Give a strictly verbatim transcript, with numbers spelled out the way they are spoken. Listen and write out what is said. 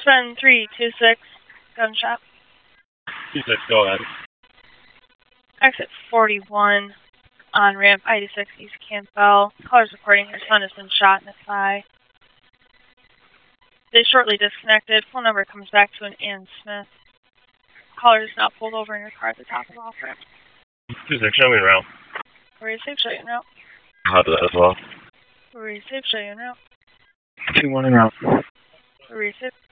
seven three two six, gunshot. two six, go ahead. Exit forty-one, on ramp I eighty-six East Campbell. Caller's reporting your son has been shot in the thigh. They shortly disconnected. Phone number comes back to an Ann Smith. Caller is now pulled over in your car at the top of the off ramp. two six, show me around. Where is safe, show you now. I'll have that as well. Where is safe, show you now. two one around. Where is safe.